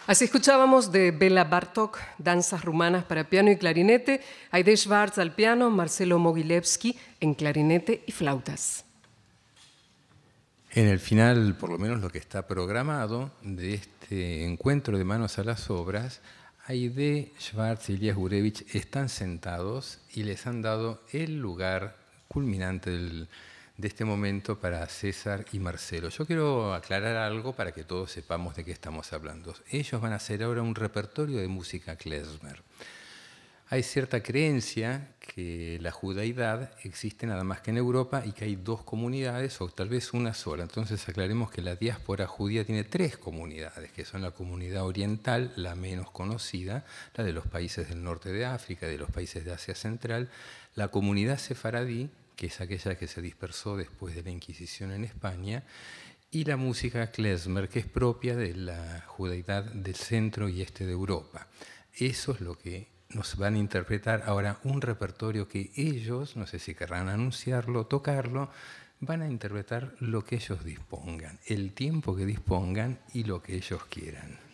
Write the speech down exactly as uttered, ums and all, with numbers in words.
Así escuchábamos de Bela Bartók, Danzas rumanas para piano y clarinete, Aide Schwartz al piano, Marcelo Mogilevsky en clarinete y flautas. En el final, por lo menos lo que está programado de este encuentro de manos a las obras, Aide Schwartz y Elías Gurevich están sentados y les han dado el lugar culminante del, de este momento para César y Marcelo. Yo quiero aclarar algo para que todos sepamos de qué estamos hablando. Ellos van a hacer ahora un repertorio de música klezmer. Hay cierta creencia que la judaidad existe nada más que en Europa y que hay dos comunidades o tal vez una sola. Entonces aclaremos que la diáspora judía tiene tres comunidades, que son la comunidad oriental, la menos conocida, la de los países del norte de África, de los países de Asia Central, la comunidad sefaradí, que es aquella que se dispersó después de la Inquisición en España, y la música klezmer, que es propia de la judaidad del centro y este de Europa. Eso es lo que nos van a interpretar ahora, un repertorio que ellos, no sé si querrán anunciarlo, tocarlo, van a interpretar lo que ellos dispongan, el tiempo que dispongan y lo que ellos quieran.